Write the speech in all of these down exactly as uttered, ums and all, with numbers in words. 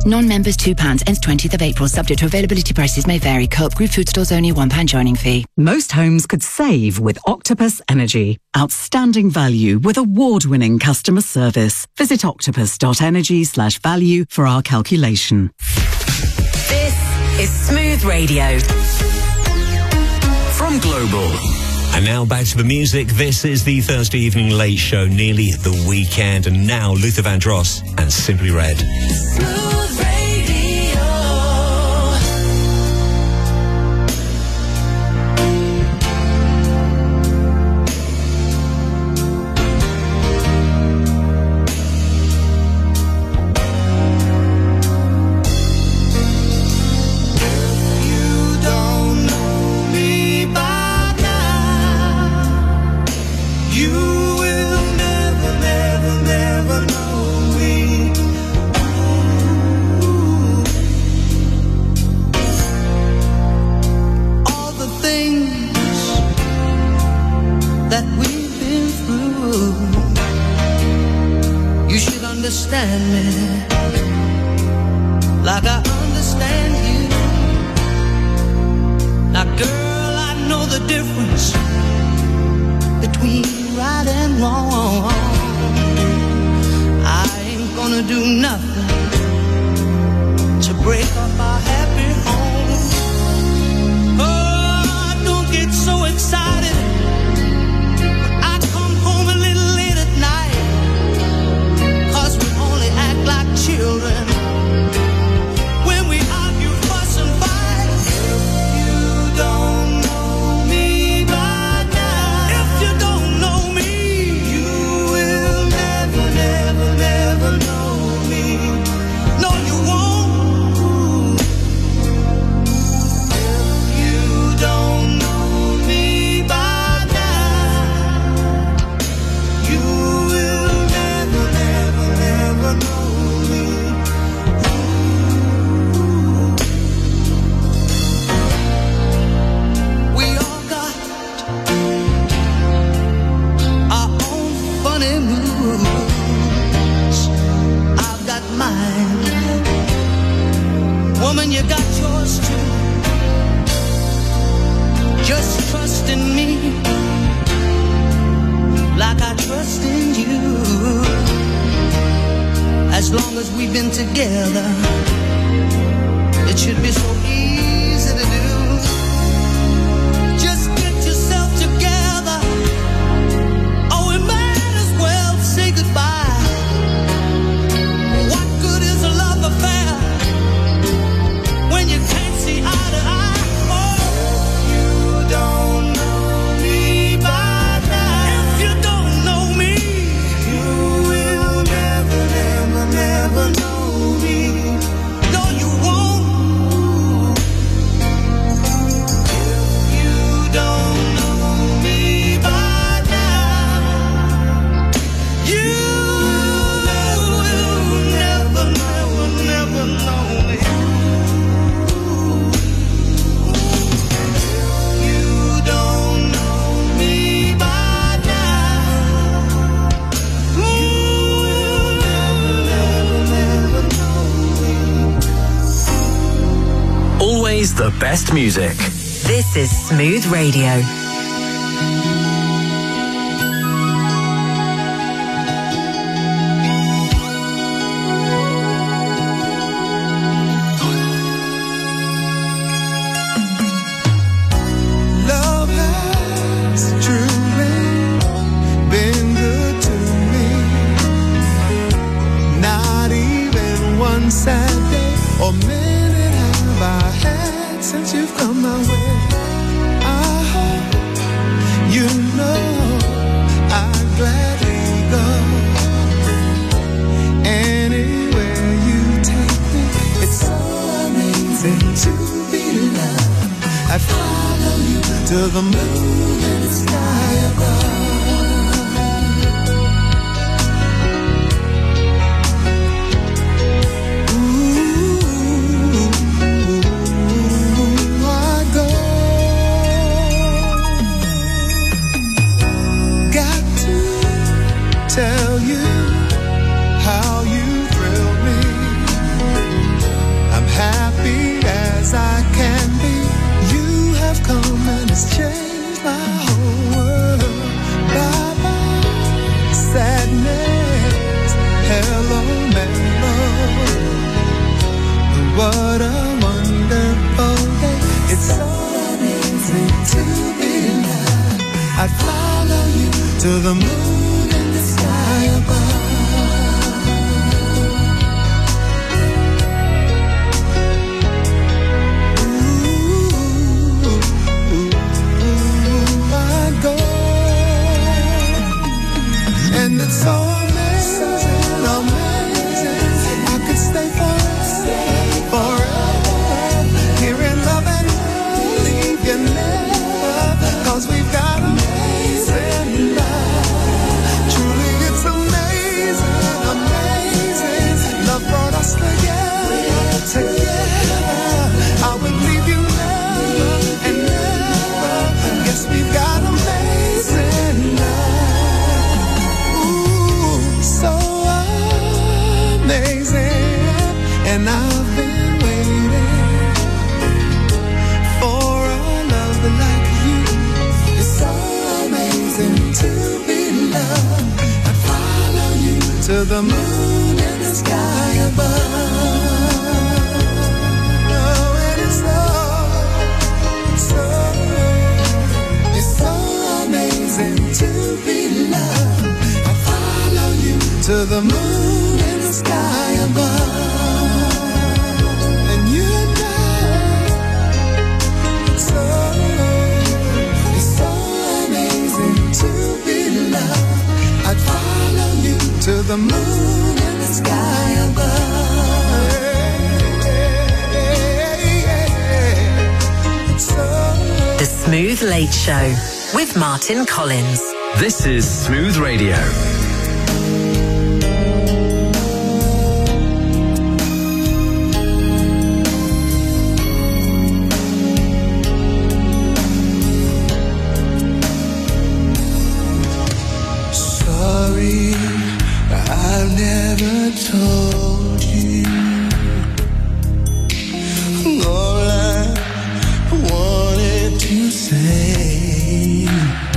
Non-members two pounds, ends twentieth of April, subject to availability. Prices may vary. Co-op Group Food Stores only, one pound joining fee. Most homes could save with Octopus Energy. Outstanding value with award-winning customer service. Visit octopus.energy slash value for our calculation. This is Smooth Radio. From Global. And now back to the music. This is the Thursday Evening Late Show, nearly the weekend. And now Luther Vandross and Simply Red. Smooth Radio. Understand me like I understand you. Now, girl, I know the difference between right and wrong. I ain't gonna do nothing to break up our happy home. Oh, don't get so excited. Children, when we argue, fuss and fight. If you don't know me by now, if you don't know me, you will never, never, never know me. No, you won't. If you don't know me by now, you will never, never, never know. Woman, you got yours too. Just trust in me like I trust in you. As long as we've been together, it should be so easy to do. Just get yourself together. Oh, we might as well say goodbye. What good is a love affair when you can't see eye to eye? Oh, if you don't know me by now, if you don't know me, you will never, never, never know me. No, you won't. If you don't know me by now, you will never, never, never know me. Always the best music. This is Smooth Radio. Love has truly been good to me. Not even one sad day or minute have I had since you've come my way. I hope you know I'd gladly go anywhere you take me. It's so amazing to be loved. I'd follow you to the moon and the sky above. Tell you how you thrill me. the moon in the sky above. The Smooth Late Show with Martin Collins. This is Smooth Radio. Sorry, I've never told you all I wanted to say,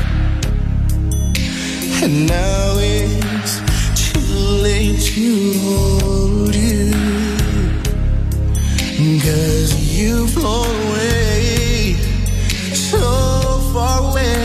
and now it's too late to hold you, 'cause you've flown away, so far away.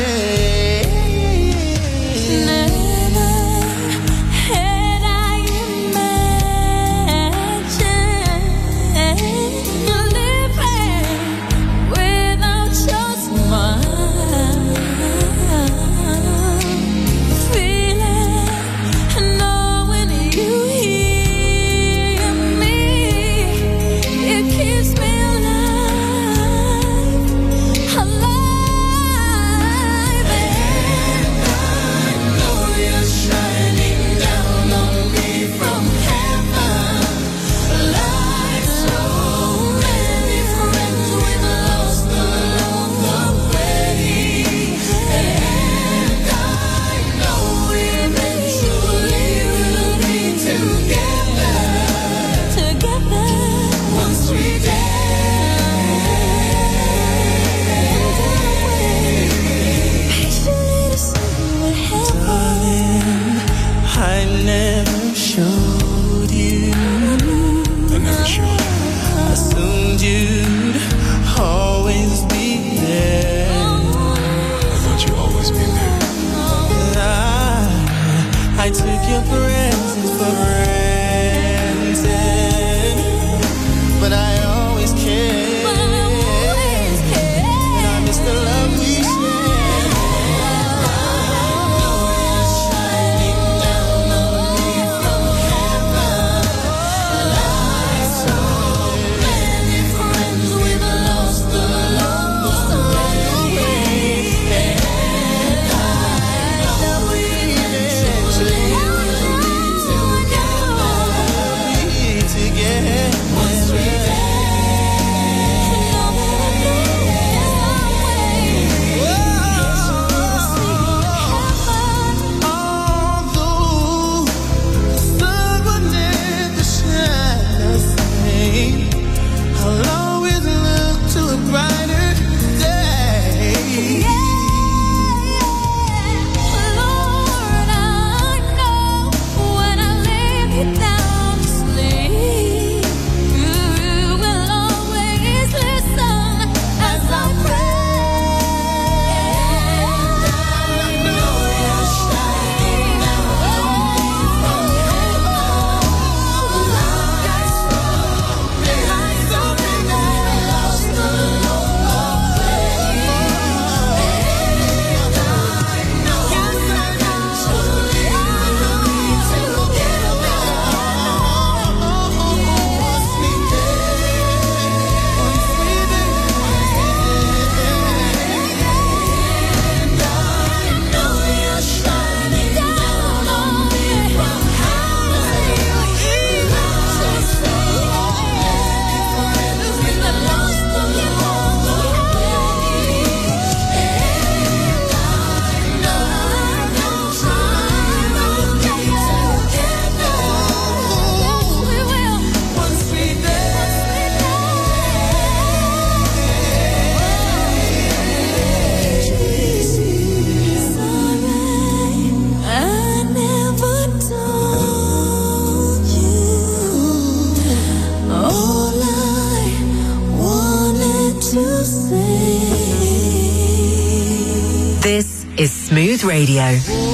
is Smooth Radio.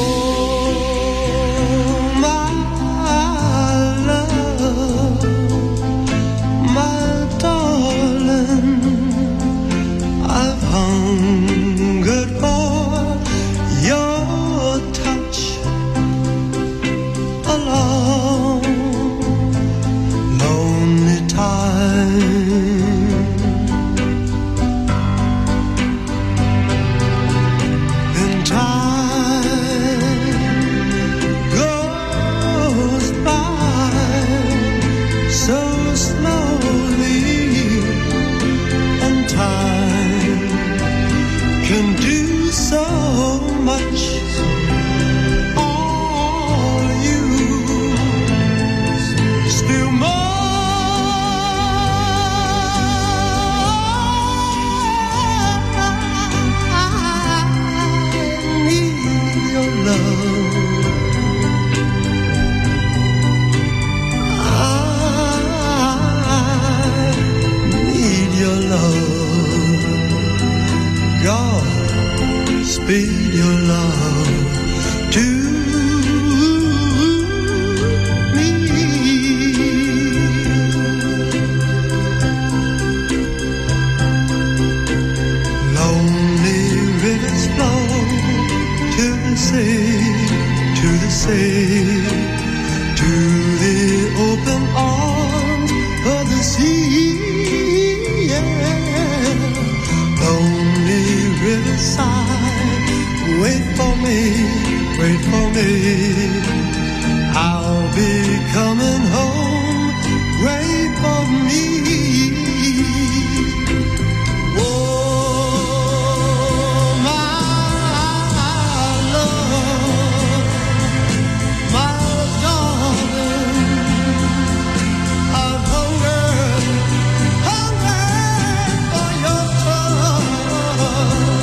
Oh, my love, my darling, I've hungered for your touch a long slowly, and time can do so much. All you still more. Speed your love to me. Lonely rivers flow to the sea, to the sea, to the open arms of the sea. Yeah. Lonely riverside, wait for me, wait for me. I'll be coming home, wait for me. Oh, my love, my darling, I've hungered, hungered for your touch.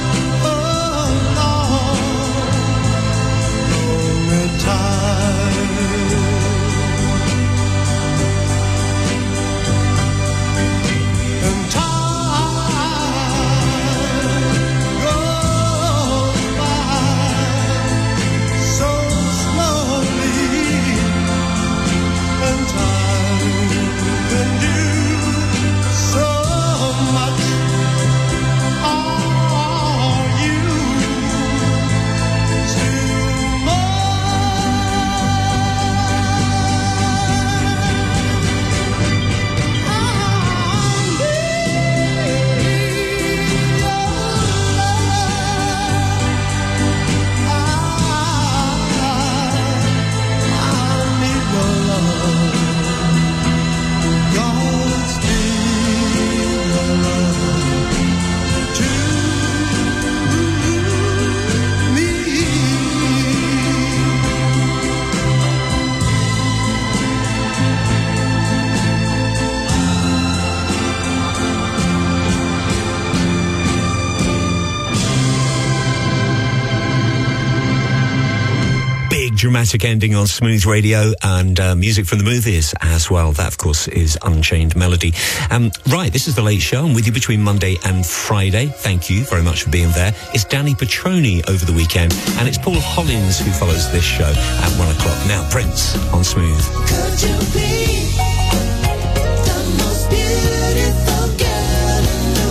Dramatic ending on Smooth Radio, and uh, music from the movies as well. That, of course, is Unchained Melody. Um, right, this is The Late Show. I'm with you between Monday and Friday. Thank you very much for being there. It's Danny Petroni over the weekend, and it's Paul Hollins who follows this show at one o'clock. Now, Prince on Smooth. Could you be the most beautiful girl in the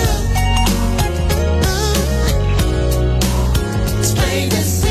world? Uh, it's plain to see.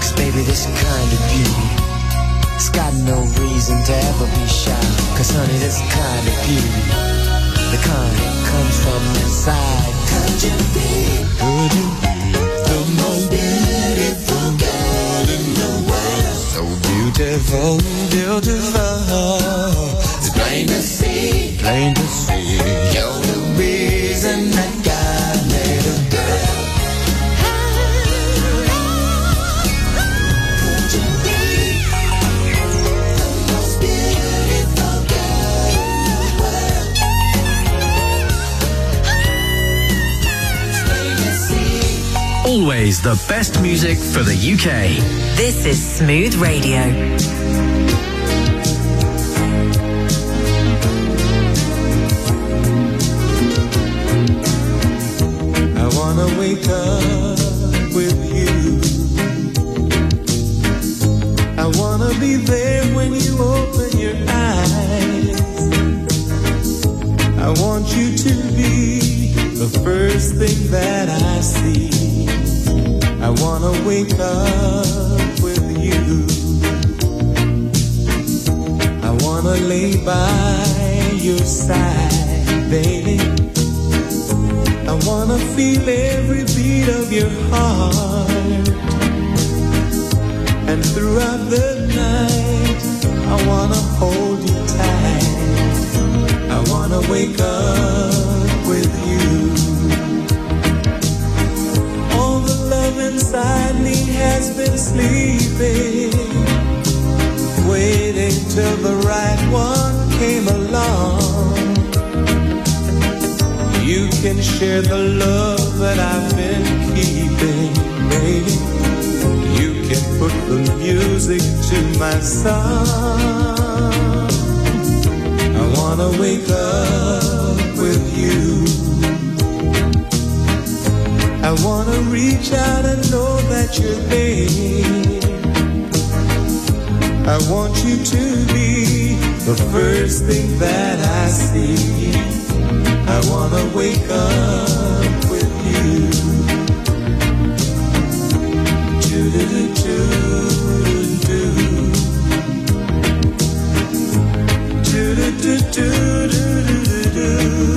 'Cause baby, this kind of beauty, it's got no reason to ever be shy. 'Cause honey, this kind of beauty, the kind that comes from inside. Could you be, could you be the most beautiful girl in the world? So beautiful, beautiful. It's plain to see, plain to see. You're the reason that God made a girl. Could you be the most beautiful girl in the world? It's plain to see. Always the best music for the U K. This is Smooth Radio. I wanna wake up with you. I wanna be there when you open your eyes. I want you to be the first thing that I see. I wanna wake up with you. I wanna lay by your side, baby. I wanna feel every beat of your heart. And throughout the night, I wanna hold you tight. I wanna wake up with you. All the love inside me has been sleeping, waiting till the right one came along. You can share the love that I've been keeping, baby. You can put the music to my song. I wanna wake up with you. I wanna reach out and know that you're there. I want you to be the first thing that I see. I wanna wake up with you. Do-do-do-do-do-do. Do-do-do-do-do-do-do.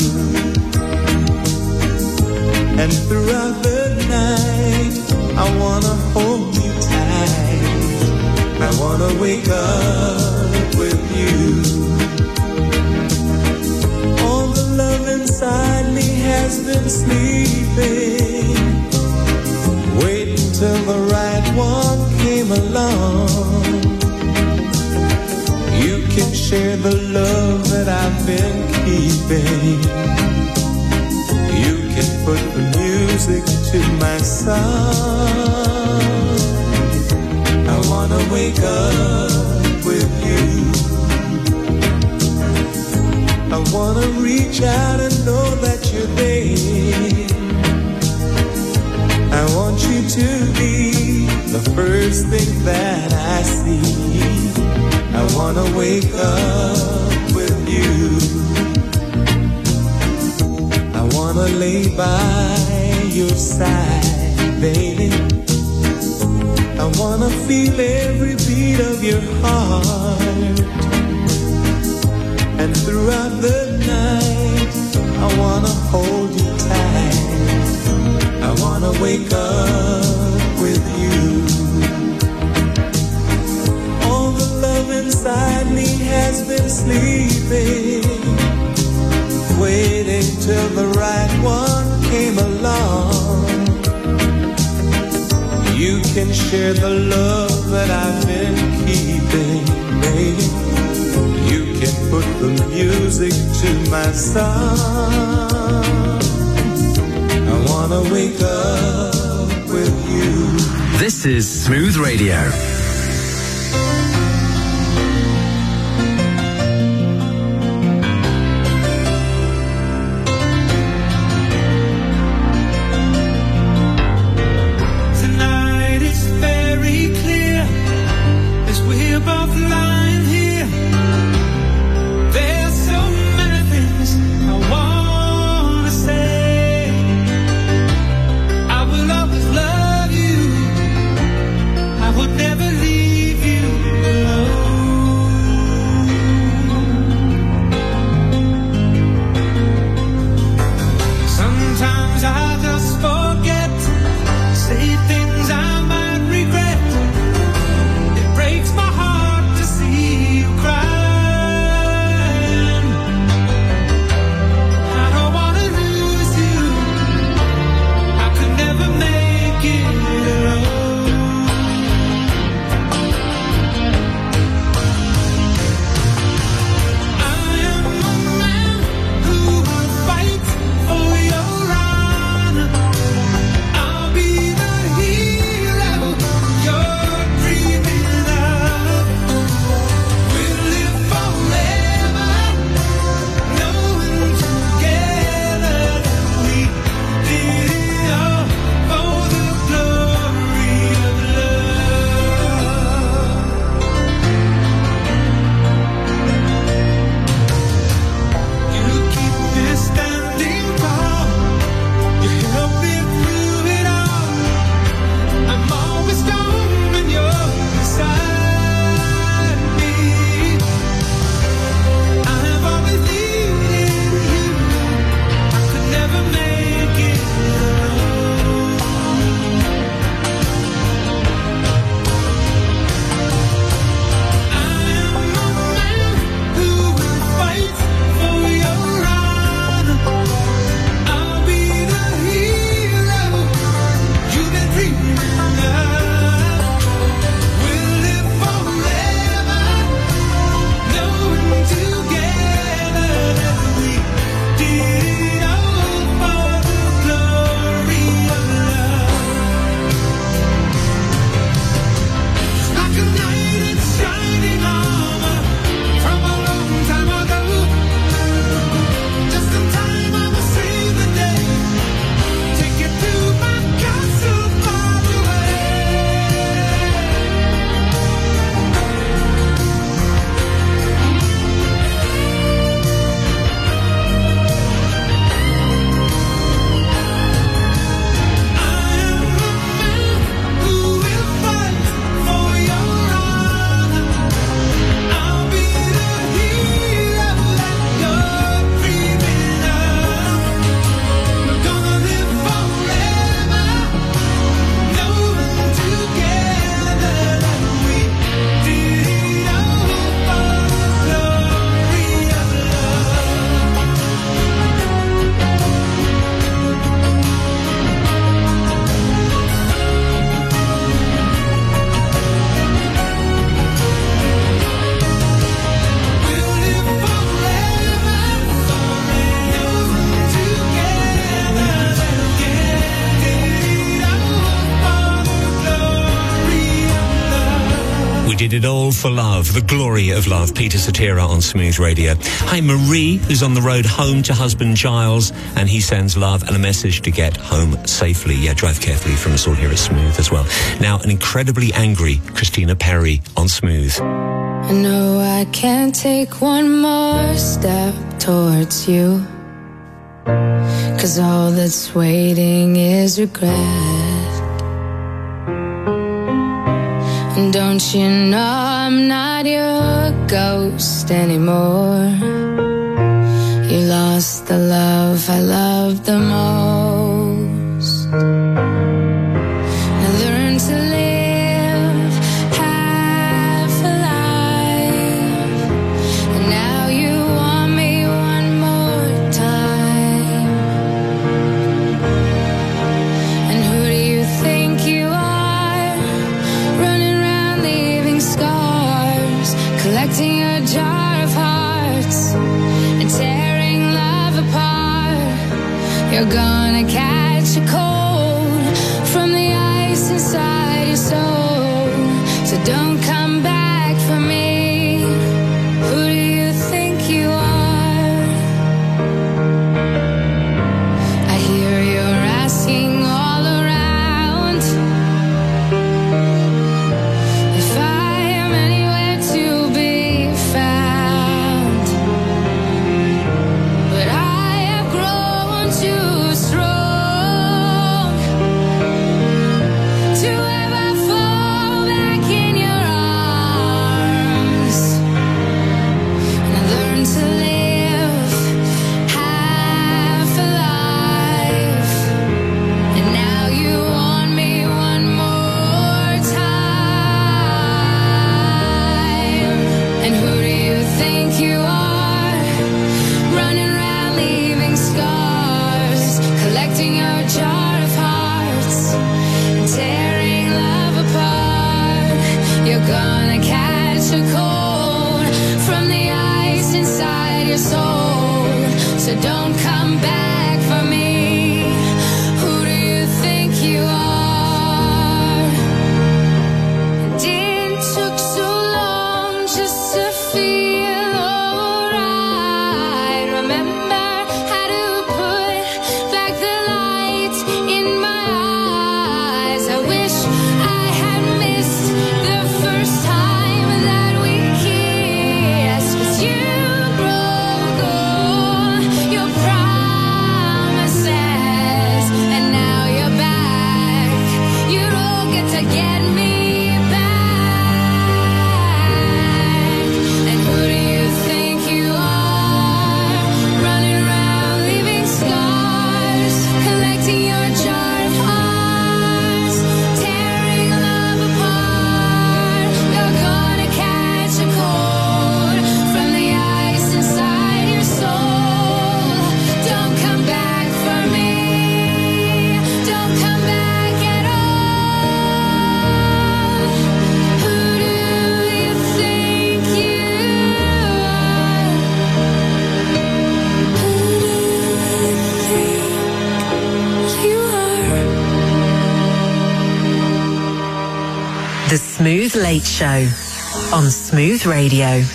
And throughout the night, I wanna hold you tight. I wanna wake up with you. All the love inside me has been sleeping, waiting till the right one came along. You can share the love that I've been keeping. You can put the music to my song. I wanna wake up with you. I wanna reach out and know that you're there. I want you to be the first thing that I see. I wanna wake up with you. I wanna lay by your side, baby. I wanna feel every beat of your heart. And throughout the night, I wanna hold you tight. I wanna wake up with you. All the love inside me has been sleeping, waiting till the right one came along. You can share the love that I've been keeping, baby. You can put the music to my song. I wanna wake up with you. This is Smooth Radio. Tonight it's very clear as we're both lying here. There's so many things I wanna say. I will always love you. I would did it all for love. The glory of love. Peter Cetera on Smooth Radio. Hi, Marie, who's on the road home to husband Giles, and he sends love and a message to get home safely. Yeah, drive carefully from us all here at Smooth as well. Now, an incredibly angry Christina Perri on Smooth. I know I can't take one more step towards you, 'cause all that's waiting is regret. And don't you know I'm not your ghost anymore? You lost the love I loved the most. I learned to live half alive, and now you want me one more time. And who do you think you are, running around leaving scars, collecting a jar of hearts and tearing love apart? You're gonna catch a cold from the ice inside your soul, so don't come back for me. Who do you think you are? I hear you're asking all around if I am anywhere to be found, but I have grown too strong to ever fall back in your arms. And I learned to live half alive, and now you want me one more time. And who do you think you are, running around leaving scars, collecting your jar of hearts and tearing love apart? You're gonna catch a cold from the ice inside your soul, so don't come back for me. Who do you think you are? And it took so long just to feel alright. Remember how to put back the light in my eyes. I wish I had missed the first time that we kissed, 'cause you broke all your promises, and now you're back. You don't get to get me back. And who do you think you are, running around leaving scars, collecting your jar of hearts, tearing love apart? You're gonna catch a cold from the ice inside your soul. Don't come back for me. Don't come back at all. Who do you think you are? Who do you think you are? The Smooth Late Show on Smooth Radio.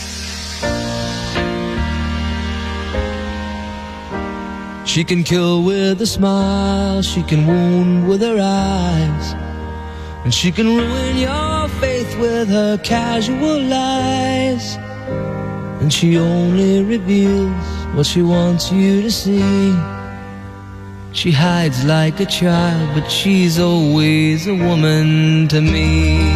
She can kill with a smile, she can wound with her eyes, and she can ruin your faith with her casual lies. And she only reveals what she wants you to see. She hides like a child, but she's always a woman to me.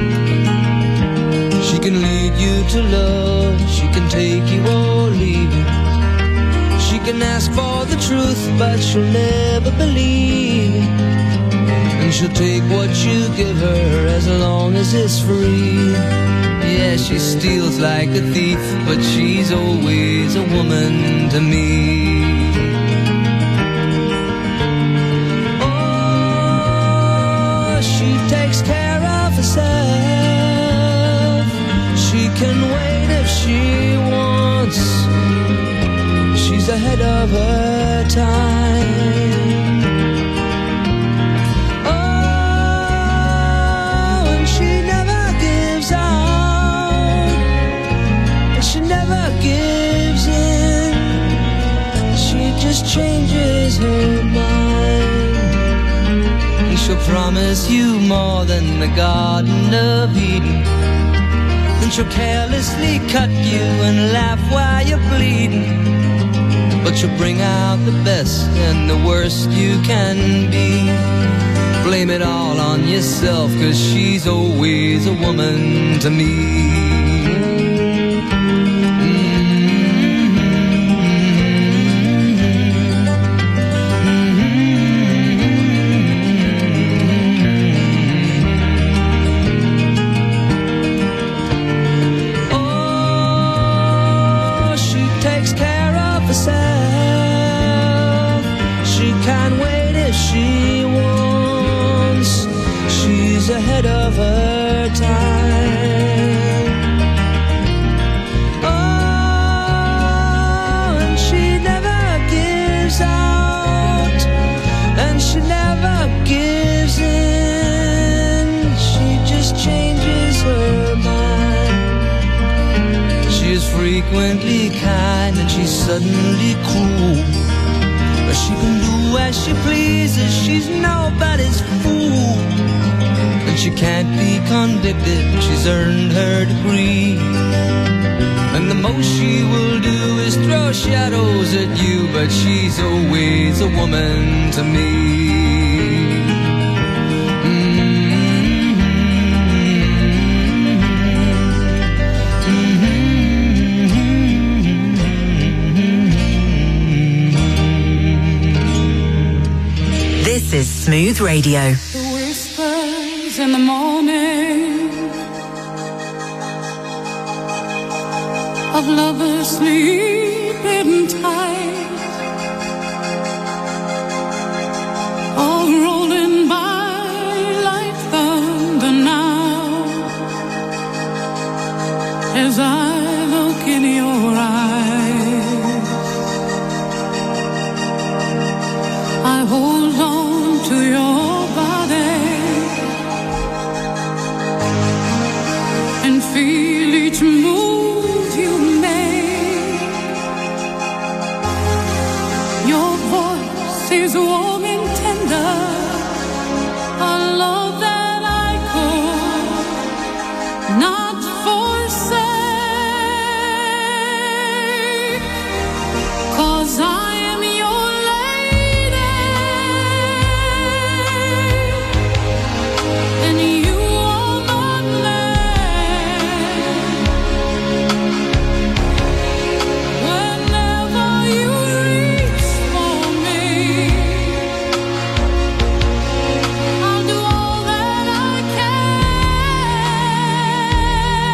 She can lead you to love, she can take you or leave you. She can ask for the truth, but she'll never believe. And she'll take what you give her as long as it's free. Yeah, she steals like a thief, but she's always a woman to me. Oh, she takes care of herself. She can wait if she wants. She's ahead of her time. Oh, and she never gives up. promise you more than the Garden of Eden. Then she'll carelessly cut you and laugh while you're bleeding. But she'll bring out the best and the worst you can be. Blame it all on yourself, 'cause she's always a woman to me. Ahead of her time. Oh, and she never gives out, and she never gives in. She just changes her mind. She is frequently kind and she's suddenly cruel, but she can do as she pleases. She's nobody's fool. She can't be convicted, she's earned her degree. And the most she will do is throw shadows at you, but she's always a woman to me. This is Smooth Radio. In the morning of lovers sleeping tight, all rolling by like thunder now, as I look in your eyes. I hold on to your body and feel each move you make. Your voice is warm and tender, a love that I could not forsake, 'cause I am your lady, and you are my man. Whenever you reach for me, I'll do all that I can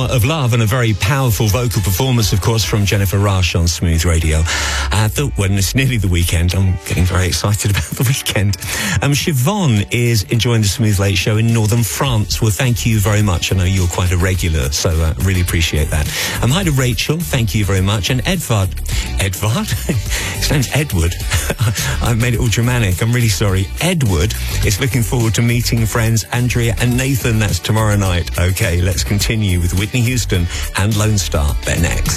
Power of Love, and a very powerful vocal performance, of course, from Jennifer Rush on Smooth Radio. I thought when it's nearly the weekend, I'm getting very excited about the weekend. Um, Siobhan is enjoying the Smooth Late Show in northern France. Well, thank you very much. I know you're quite a regular, so I uh, really appreciate that. Um, hi to Rachel, thank you very much. And Edvard, Edvard? His name's Edward. I've made it all Germanic, I'm really sorry. Edward is looking forward to meeting friends Andrea and Nathan. That's tomorrow night. Okay, let's continue with Whitney Houston and Lone Star. They're next.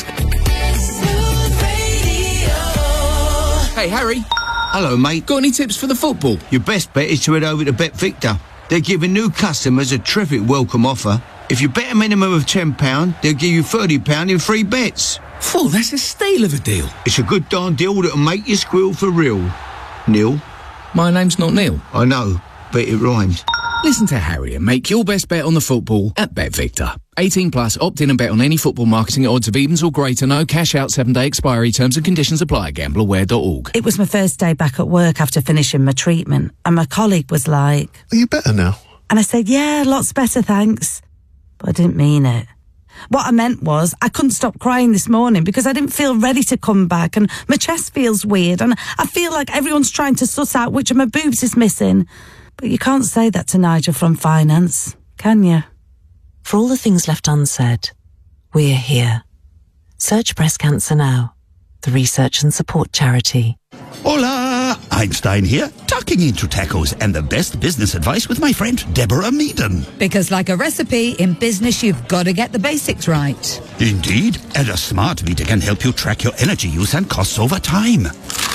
Hey, Harry. Hello, mate. Got any tips for the football? Your best bet is to head over to BetVictor. They're giving new customers a terrific welcome offer. If you bet a minimum of ten pounds, they'll give you thirty pounds in free bets. Phew, that's a steal of a deal. It's a good darn deal that'll make you squeal for real. Neil? My name's not Neil. I know, but it rhymes. Listen to Harry and make your best bet on the football at BetVictor. eighteen plus, opt in and bet on any football marketing at odds of evens or greater. No cash out, seven day expiry. Terms and conditions apply. gamble aware dot org. It was my first day back at work after finishing my treatment, and my colleague was like, "Are you better now?" And I said, "Yeah, lots better, thanks." But I didn't mean it. What I meant was I couldn't stop crying this morning because I didn't feel ready to come back, and my chest feels weird, and I feel like everyone's trying to suss out which of my boobs is missing. But you can't say that to Nigel from finance, can you? For all the things left unsaid, we're here. Search Breast Cancer Now, the research and support charity. Hola! Einstein here, tucking into tacos and the best business advice with my friend Deborah Meaden. Because like a recipe, in business you've got to get the basics right. Indeed, and a smart meter can help you track your energy use and costs over time.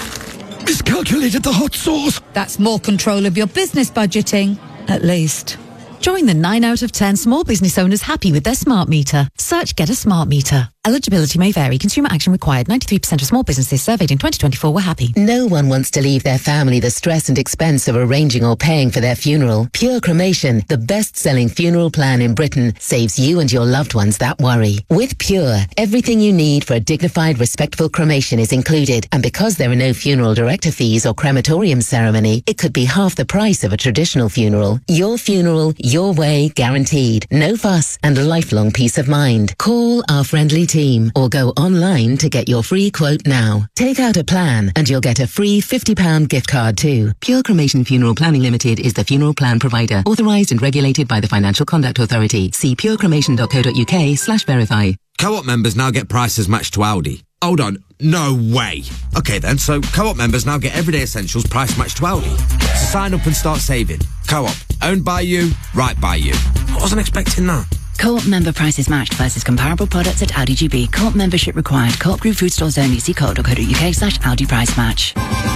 Miscalculated the hot sauce. That's more control of your business budgeting, at least. Join the nine out of ten small business owners happy with their smart meter. Search Get a Smart Meter. Eligibility may vary. Consumer action required. ninety-three percent of small businesses surveyed in twenty twenty-four were happy. No one wants to leave their family the stress and expense of arranging or paying for their funeral. Pure Cremation, the best-selling funeral plan in Britain, saves you and your loved ones that worry. With Pure, everything you need for a dignified, respectful cremation is included. And because there are no funeral director fees or crematorium ceremony, it could be half the price of a traditional funeral. Your funeral, your way, guaranteed. No fuss and lifelong peace of mind. Call our friendly team or go online to get your free quote now. Take out a plan and you'll get a free fifty pounds gift card too. Pure Cremation Funeral Planning Limited is the funeral plan provider, authorised and regulated by the Financial Conduct Authority. See purecremation.co.uk slash verify. Co-op members now get prices matched to Aldi. Hold on, no way. Okay then, so Co-op members now get everyday essentials price matched to Aldi. So sign up and start saving. Co-op, owned by you, right by you. I wasn't expecting that. Co-op member prices matched versus comparable products at Aldi G B. Co-op membership required. Co-op Group Food Stores only. See co-op.co.uk slash Aldi price match.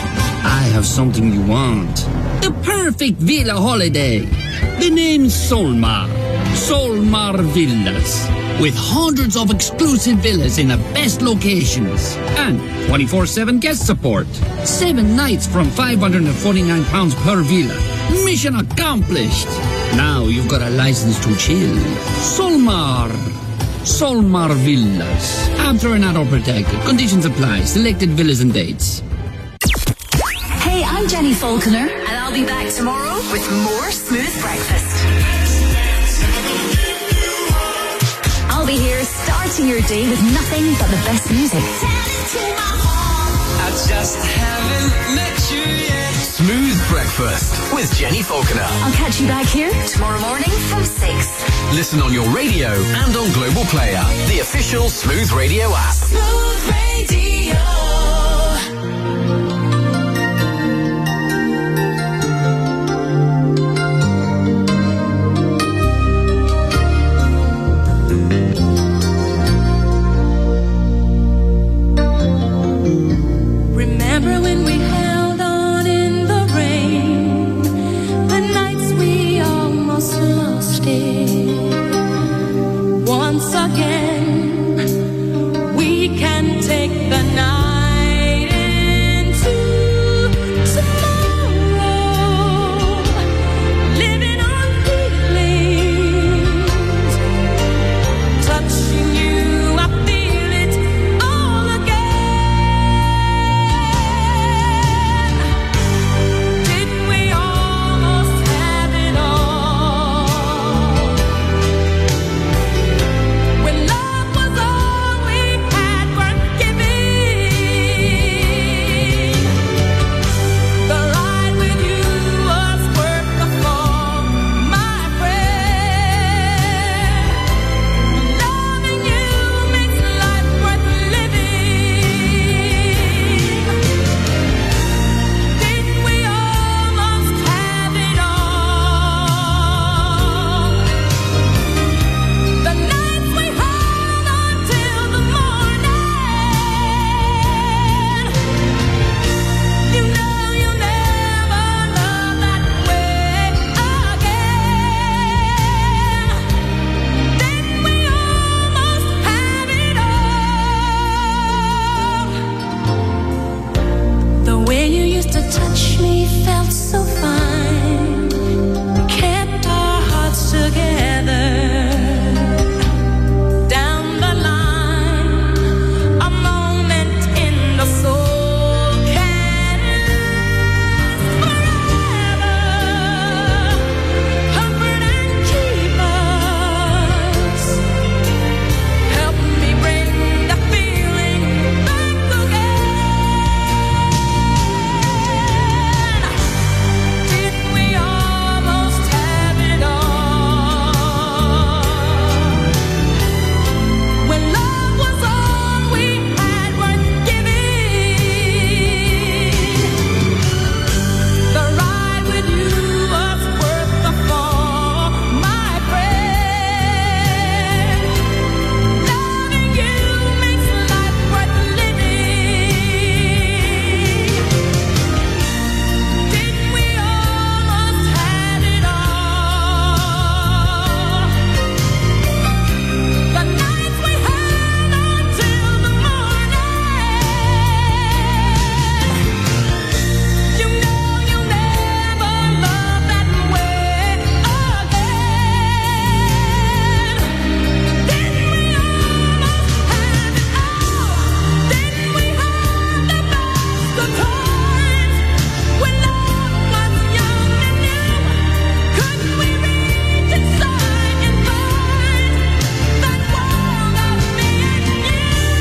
I have something you want. The perfect villa holiday. The name's Solmar. Solmar Villas. With hundreds of exclusive villas in the best locations. And twenty-four seven guest support. Seven nights from five hundred forty-nine pounds per villa. Mission accomplished. Now you've got a license to chill. Solmar. Solmar Villas. After and adult protected. Conditions apply. Selected villas and dates. Hey, I'm Jenny Falconer, and I'll be back tomorrow with more Smooth Breakfast. I'll be here starting your day with nothing but the best music. I just haven't met you yet. Smooth Breakfast with Jenny Falconer. I'll catch you back here tomorrow morning from six. Listen on your radio and on Global Player, the official Smooth Radio app. Smooth Radio. Remember when we held on in the rain, the nights we almost lost it. Once again, we can take the night. touch me felt so fine. We kept our hearts together. Down the line, a moment in the soul can last forever. Comfort and keep us. Help me bring the feeling back again. Didn't we almost have it all? When love was all we had worth giving. The ride with you was worth the fall, my friend. Loving you makes life worth living. Didn't we almost have it all? The nights we had until the morning. You know you'll never love that way again. Didn't we almost have it all? Didn't we have the best of times? When love was young and new, couldn't we reach inside and find that world of me and you?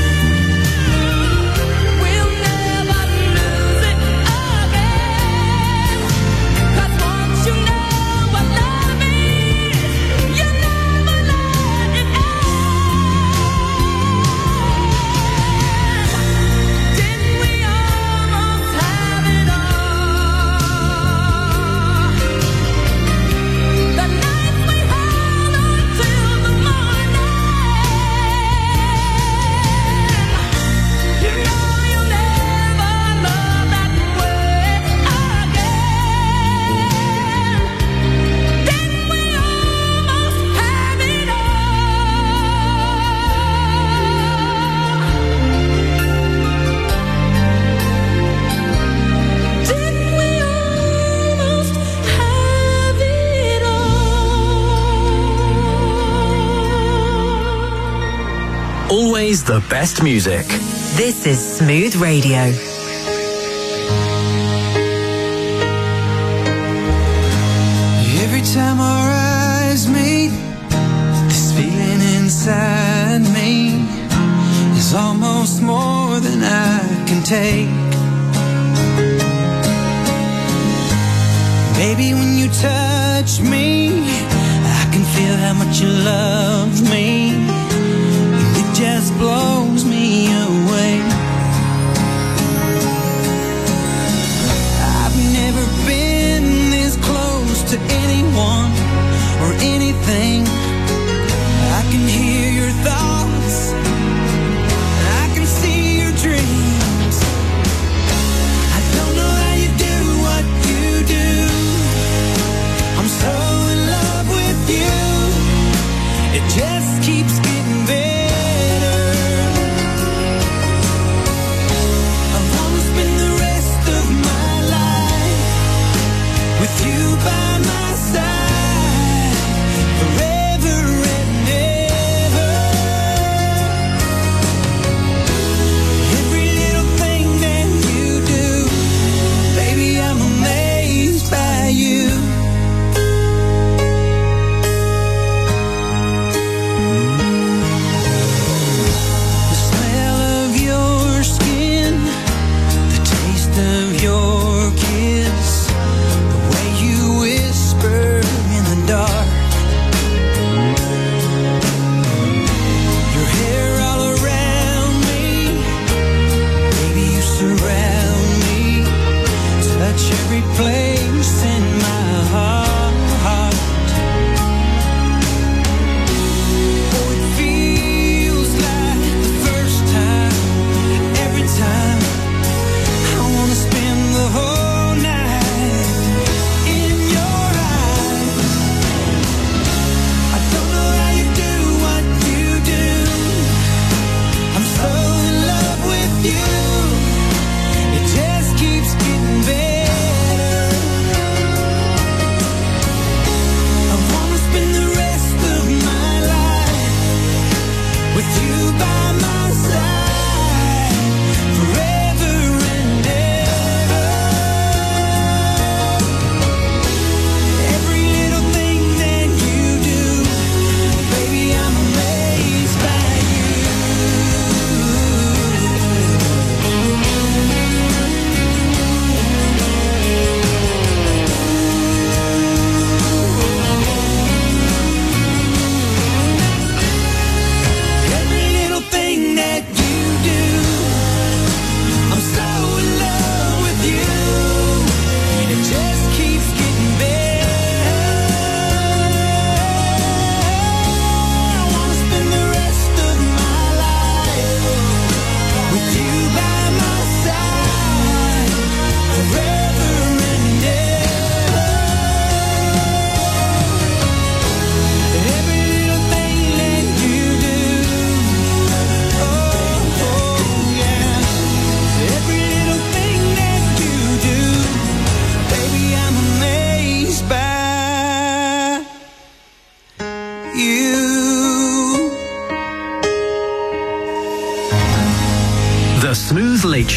We'll never lose it again. 'Cause once you know what love is, you never let it end. Didn't we almost have it all? The nights we had until the morning. You know you'll never love that way again. Didn't we almost have it all? Didn't we almost have it all? Always the best music. This is Smooth Radio. Every time our eyes meet, this feeling inside me is almost more than I can take. Baby, when you touch me, I can feel how much you love me, and it just blows me away. I've never been this close to anyone or anything. I can hear your thoughts, I can see your dreams. I don't know how you do what you do. I'm so in love with you. It just keeps getting better.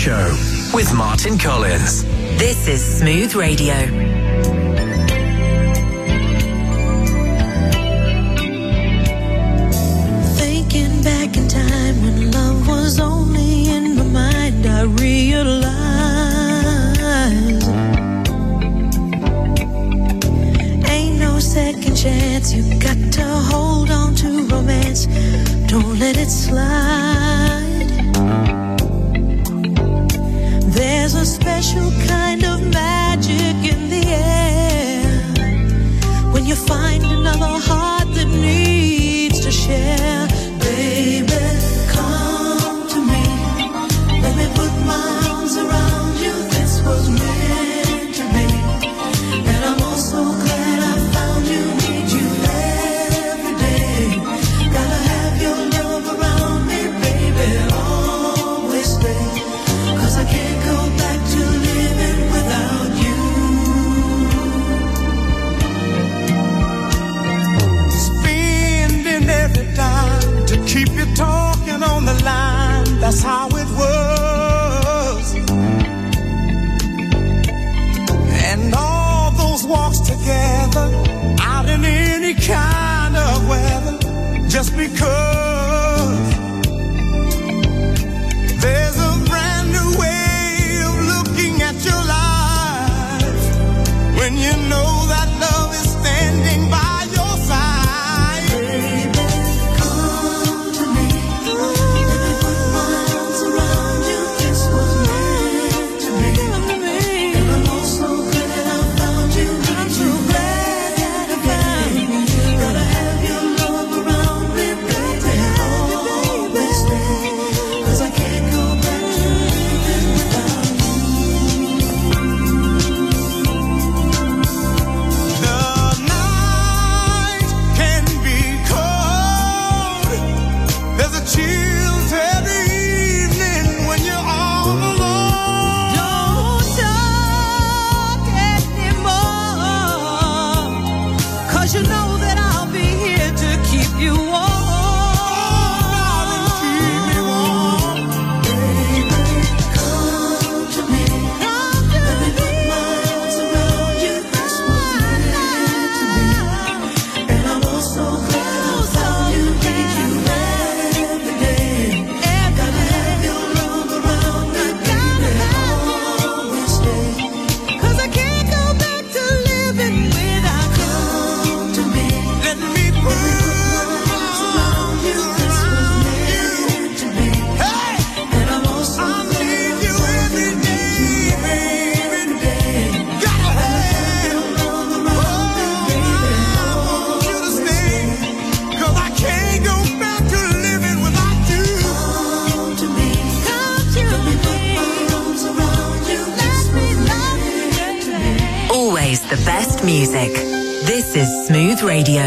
Show with Martin Collins. This is Smooth Radio. Thinking back in time when love was only in my mind, I realized ain't no second chance. You got to hold on to romance. Don't let it slide. There's a special kind of magic in the air when you find another heart that needs to share. Baby, come to me. Let me put my arms around you. This was meant to be. And I'm also glad I found you. Need you every day. Gotta have your love around me, baby. Always stay. 'Cause I can't go back to living without you. Spending every dime to keep you talking on the line. That's how it was. And all those walks together, out in any kind of weather, just because there's a brand new way of looking at your life when you know that love is standing by your side. Baby, come to me. Let me put my arms around you. This was meant to be. And I'm also glad I found you. Need you glad that I found you. Gotta have your love around me, baby. Always stay. 'Cause I can't go back to living without you. The night can be cold. There's a chill every evening when you're all alone. Don't talk anymore, 'cause you know that I'll be here to keep you warm. Keep me warm. Baby, come to me. Let me put my arms around you. This was meant to be. And I'm also glad I found you. Need you every day. Gotta have your love around me, baby. Always stay. 'Cause I can't go back to living without you. Come to me. Let me put my arms around you. This was meant to be. Hey! And I'm also I need you every day, baby. Gotta have your love around me, baby. I want you to stay. 'Cause I can't go back to living without you. Come to me. Come to Let me put my arms around you. Let me love you, baby. Always the best music. This is Smooth Radio.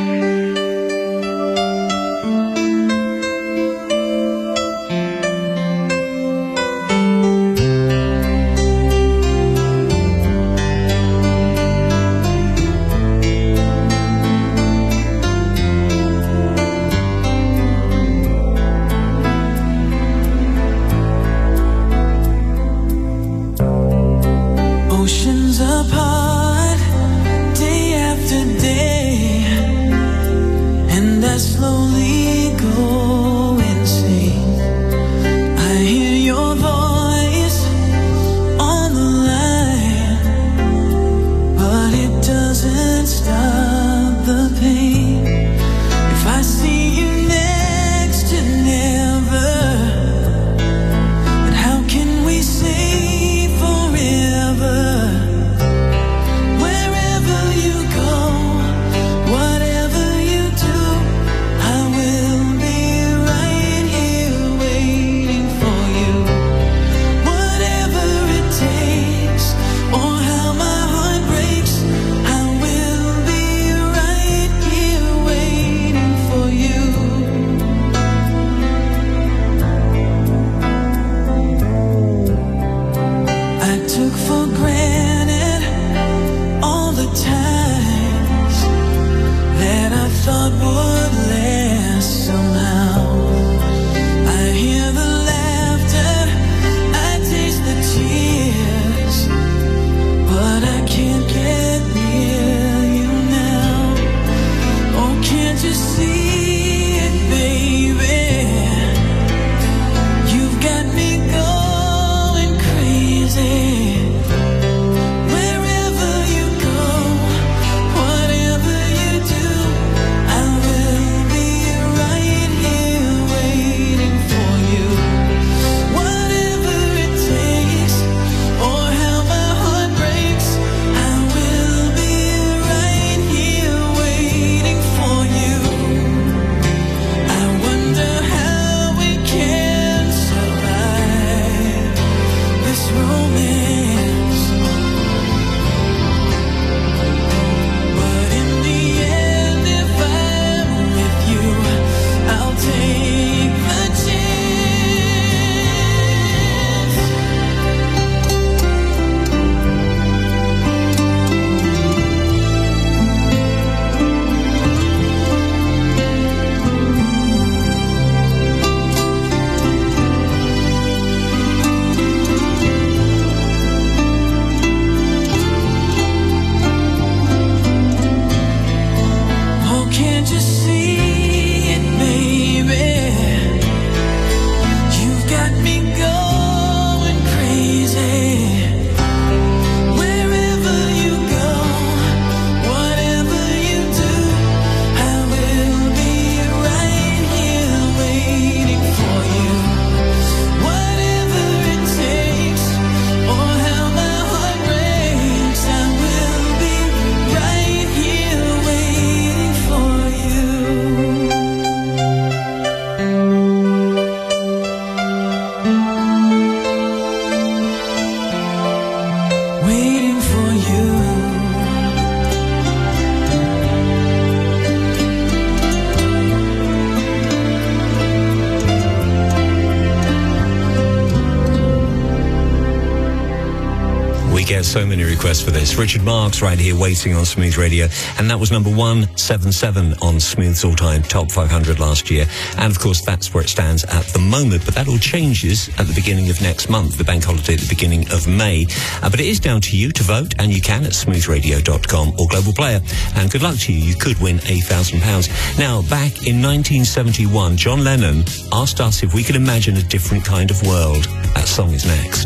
Oceans apart, day after day, and I slowly go insane. I hear your voice on the line, but it doesn't stop the pain. If I see you next to never, then how can we say forever? Wherever you go, whatever you do, I will be right here waiting for you. Whatever it takes, or how my heart breaks, I will be right here waiting for you. I took for granted all the times that I thought would last somehow. I hear the laughter, I take We get so many requests for this. Richard Marx right here waiting on Smooth Radio. And that was number one seventy-seven on Smooth's all-time top five hundred last year. And of course, that's where it stands at the moment. But that all changes at the beginning of next month, the bank holiday at the beginning of May. Uh, but it is down to you to vote, and you can at smooth radio dot com or Global Player. And good luck to you. You could win a thousand pounds. Now, back in nineteen seventy-one, John Lennon asked us if we could imagine a different kind of world. That song is next.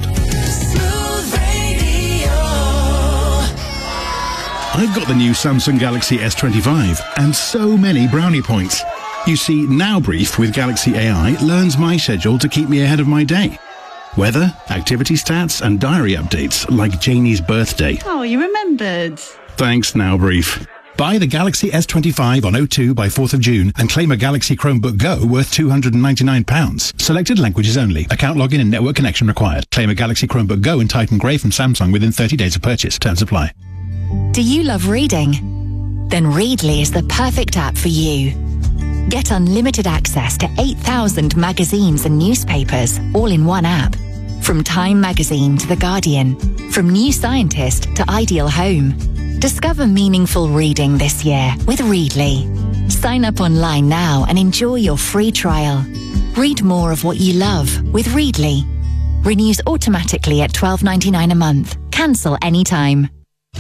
I've got the new Samsung Galaxy S twenty-five and so many brownie points. You see, Now Brief with Galaxy A I learns my schedule to keep me ahead of my day. Weather, activity stats and diary updates like Janie's birthday. Oh, you remembered. Thanks, Now Brief. Buy the Galaxy S twenty-five on O two by fourth of June and claim a Galaxy Chromebook Go worth two hundred ninety-nine pounds. Selected languages only. Account login and network connection required. Claim a Galaxy Chromebook Go in Titan Grey from Samsung within thirty days of purchase. Terms apply. Do you love reading? Then Readly is the perfect app for you. Get unlimited access to eight thousand magazines and newspapers all in one app. From Time Magazine to The Guardian, from New Scientist to Ideal Home. Discover meaningful reading this year with Readly. Sign up online now and enjoy your free trial. Read more of what you love with Readly. Renews automatically at twelve ninety-nine a month. Cancel anytime.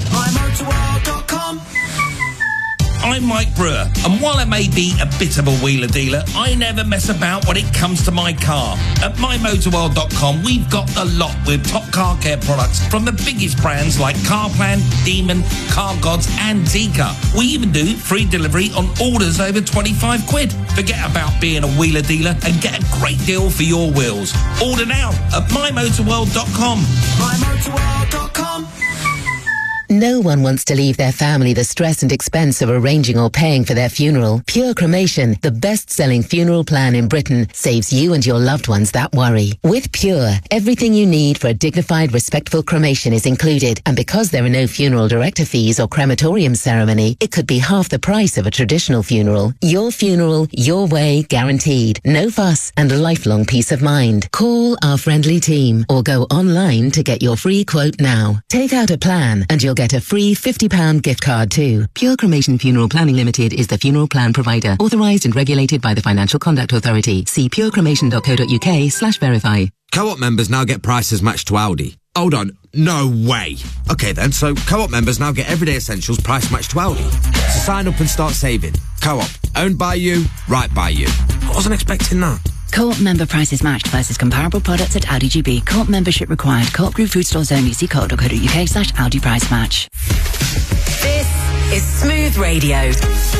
I'm Mike Brewer, and while I may be a bit of a wheeler dealer, I never mess about when it comes to my car. At my motor world dot com, we've got the lot with top car care products from the biggest brands like Carplan, Demon, Car Gods and Tika. We even do free delivery on orders over twenty-five quid. Forget about being a wheeler dealer and get a great deal for your wheels. Order now at my motor world dot com. my motor world dot com. No one wants to leave their family the stress and expense of arranging or paying for their funeral. Pure Cremation, the best-selling funeral plan in Britain, saves you and your loved ones that worry. With Pure, everything you need for a dignified, respectful cremation is included. And because there are no funeral director fees or crematorium ceremony, it could be half the price of a traditional funeral. Your funeral, your way, guaranteed. No fuss and a lifelong peace of mind. Call our friendly team or go online to get your free quote now. Take out a plan and you'll get a free fifty pound gift card too. Pure Cremation Funeral Planning Limited is the funeral plan provider, authorised and regulated by the Financial Conduct Authority. See pure cremation dot co dot uk slash verify. Co-op members now get prices matched to Audi. Hold on, no way. Okay then, so Co-op members now get everyday essentials price matched to Audi. So sign up and start saving. Co-op, owned by you, right by you. I wasn't expecting that. Co-op member prices matched versus comparable products at Audi G B. Co-op membership required. Co-op Group Food Stores only. See co op dot co dot uk slash Audi price match. This is Smooth Radio.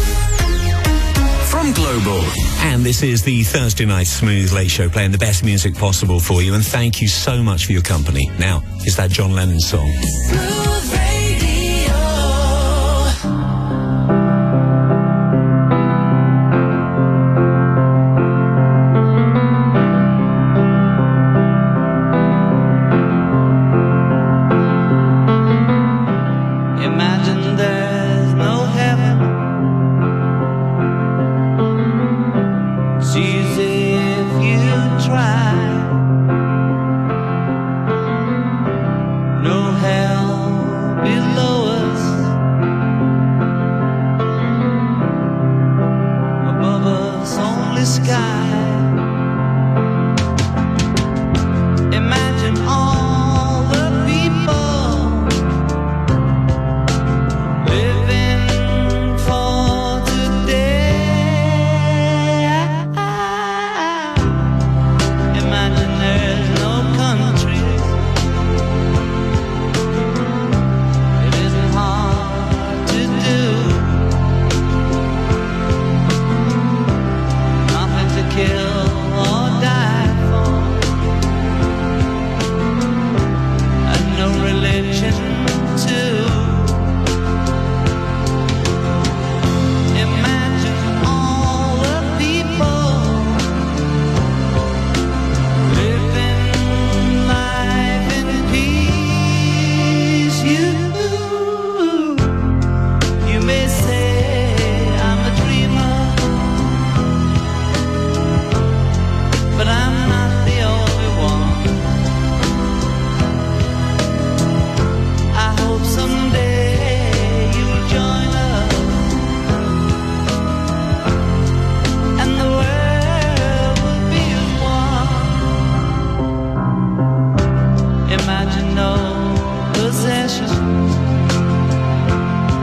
From Global. And this is the Thursday Night Smooth Late Show, playing the best music possible for you. And thank you so much for your company. Now, is that John Lennon song? Smooth